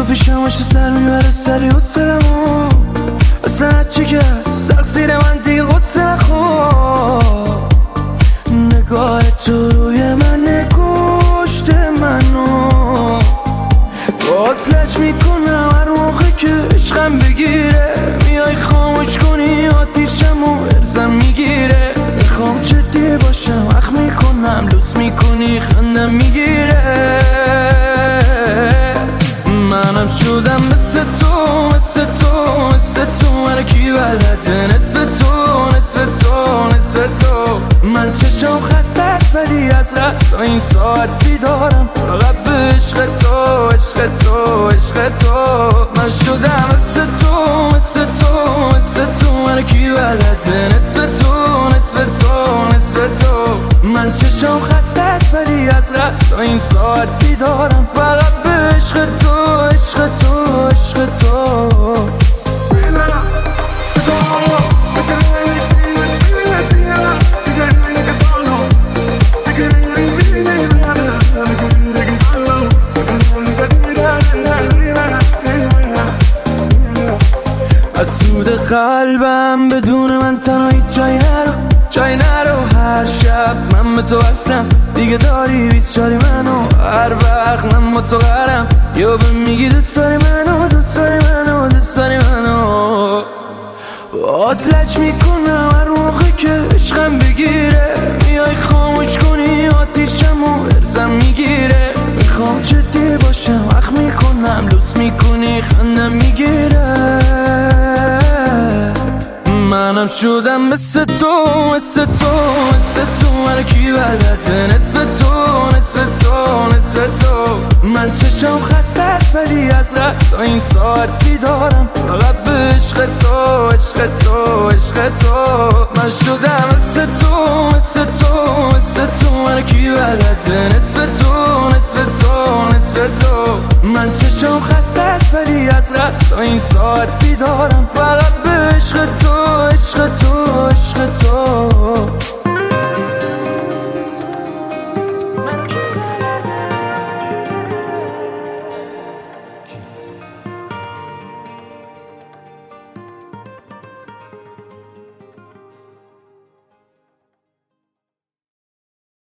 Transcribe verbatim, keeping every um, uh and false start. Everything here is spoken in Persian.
پیشم باشه سر میبره سری حسلمو اصلا هرچی که هست تقصیر من دیگه غصه نخور. نگاه تو روی من نکشت منو، باز لج میکنم هر موقع که عشقم بگیره. میای خاموش کنی آتیشمو ارزم میگیره. میخوام جدی باشم اخ میکنم لوس میکنی خندم میگیره. منم شدم مثل تو مثل تو مثل تو من کی بلده نصف تو نصف تو نصف تو. من چشم خسته است ولی از غصه این ساعت بیدارم فقط به عشق تو عشق تو عشق تو. من شدم مثل تو مثل تو مثل تو من کی بلده نصف تو نصف تو نصف تو. من چشم خسته است ولی از غصه این ساعت بیدارم فقط به عشق تو عشق تو عشق تو. از سود قلبم بدون من تنهایی جای نرو جای نرو. هر شب من به تو هستم دیگه داری بیست چاری منو. هر وقت من متقرم یا به میگی دوست داری منو دوست داری منو دوست داری منو. باهات لج میکنم هر موقع که عشقم بگیره. میای خاموش کنی آتیشمو ارزم میگیره. میخوام جدی باشم اخ میکنم لوس میکنی خندم میگیره. منم شدم مثل تو مثل تو مثل تو من کی بلده نصف تو نصف تو نصف تو. من چشم خسته است ولی از غصه این ساعت بیدارم فقط به عشق تو عشق تو عشق تو. من شدم مثل تو مثل تو مثل تو من کی بلده نصف تو نصف تو نصف تو. من چشم خسته است ولی از غصه این ساعت بیدارم فقط به عشق تو عشق تو عشق تو.